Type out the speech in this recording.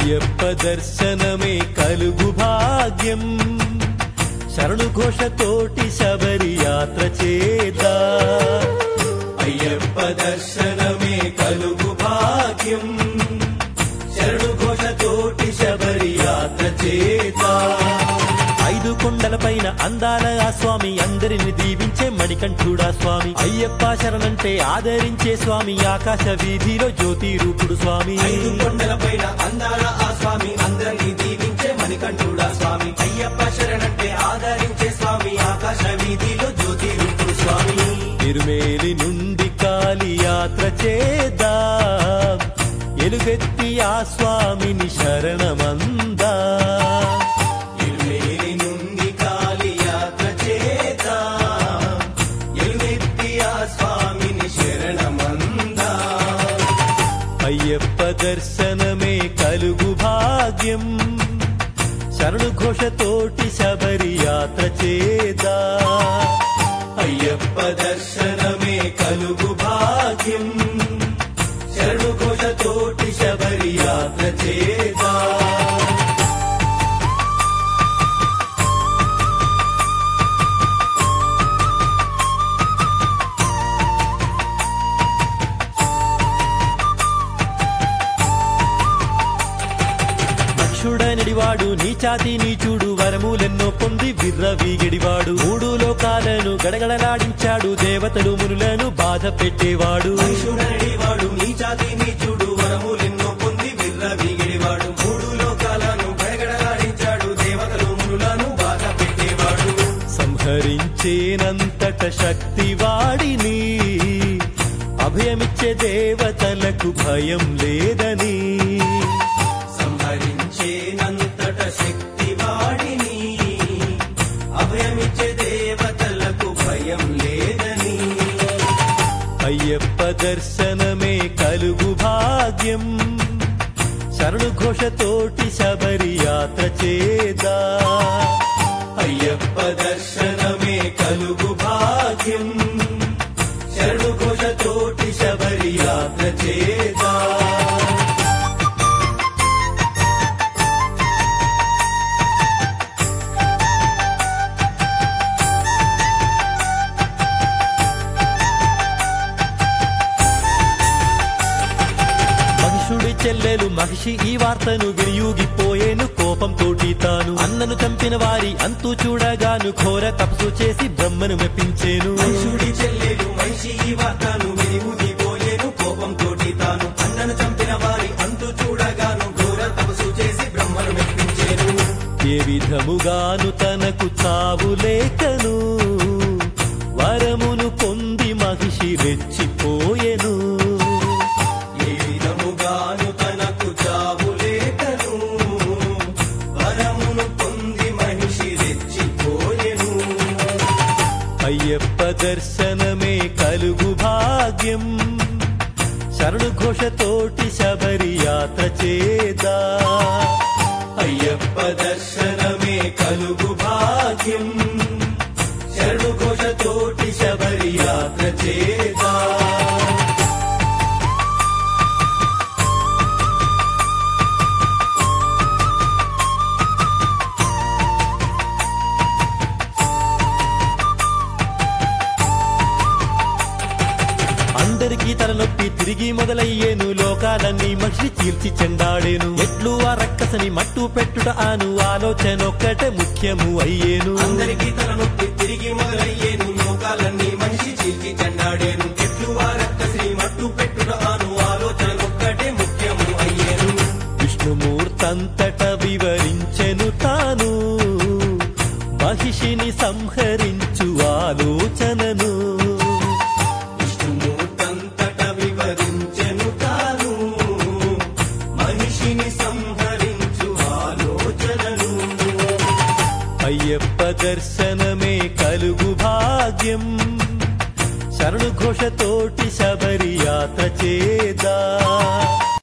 అయ్యప్ప దర్శనమే కలుగు భాగ్యం శరణు ఘోషతోటి శబరి యాత్ర చేదా అయ్యప్ప దర్శనమే కలుగు భాగ్యం శరణు ఘోషతోటి శబరి యాత్ర చేదా ఐదు కొండలపైన అందాల ఆ స్వామి అందరిని దీవించే మణికంఠుడా స్వామి అయ్యప్ప శరణంటే ఆదరించే స్వామి ఆకాశ వీధిలో జ్యోతి రూపుడు స్వామి ఐదు కొండలపైన అందాల ఆ స్వామి అందరిని దీవించే మణికంఠుడా స్వామి అయ్యప్ప శరణంటే ఆదరించే స్వామి ఆకాశ వీధిలో జ్యోతి రూపుడు స్వామి తిరుమేలి నుండి కాలి యాత్ర చేదా ఎలుగెత్తి ఆ స్వామిని శరణమందా అయ్యప్ప దర్శనమే కలుగు భాగ్యం శరణు ఘోషతోటి శబరి యాత్ర చేదా అయ్యప్ప దర్శనమే కలుగు భాగ్యం శరణు ఘోషతోటి శబరి యాత్ర చేదా దక్షుడనిడివాడు నీచాతి నీచుడు వరములెన్నో పొంది విర్రవీగడివాడు మూడు లోకాలను గడగడలాడించాడు దేవతలు మునులను బాధ పెట్టేవాడు దక్షుడనిడివాడు నీచాతి నీచుడు వరములెన్నో పొంది విర్రవీగడివాడు మూడు లోకాలను గడగడలాడించాడు దేవతలు మునులను బాధ పెట్టేవాడు సంహరించేనంతట శక్తి వాడిని అభయమిచ్చే దేవతలకు భయం లేదని సంహరించేనంతట శక్తి వాడిని అభయమిచ్చే దేవతలకు భయం లేదని అయ్యప్ప దర్శనమే కలుగు భాగ్యం శరణు ఘోషతోటి శబరి యాత్ర చేదా అయ్యప్ప దర్శనమే కలుగు భాగ్యం శరణు ఘోషతోటి శబరి యాత్ర చేదా చెల్లెలు మహిషి ఈ వార్తను వినియోగిపోయేను కోపంతోటి తాను అన్నను చంపిన వారి అంతు చూడగాను ఘోర తపస్సు చేసి బ్రహ్మను మెప్పించేను మహిషుడి చెల్లెలు మహిషి ఈ వార్తను వినియోగిపోయేను కోపంతోటి తాను అన్నను చంపిన వారి అంతు చూడగాను ఘోర తపస్సు చేసి బ్రహ్మను మెప్పించేను ఏ విధముగాను తనకు చావు లేకను వరమును పొంది మహిషి రెచ్చిపోయెను అయ్యప్ప దర్శనమే కలుగు భాగ్యం శరణు ఘోషతోటి శబరి యాత్ర చేదా అయ్యప్ప దర్శనమే కలుగు భాగ్యం శరణు ఘోషతోటి శబరి యాత్ర చేదా అందరికీ తలనొప్పి తిరిగి మొదలయ్యేను లోకాలన్నీ మనిషి చీల్చి చెండాడేను ఎట్లు ఆ రక్కసని మట్టు పెట్టుట ఆను ఆలోచనొక్కటే ముఖ్యము అయ్యేను అందరికీ తలనొప్పి తిరిగి మొదలయ్యేను లోకాలన్నీ మనిషి చీల్చి చెండాడేను ఎట్లు ఆ రక్కసని మట్టు పెట్టుట ఆను ఆలోచనొక్కటే ముఖ్యము అయ్యేను విష్ణుమూర్తంతట వివరించెను తాను మహిషిని సంహరించు ఆలోచనను అయ్యప్ప దర్శనమే కలుగు భాగ్యం శరణు ఘోషతోటి శబరి యాత్ర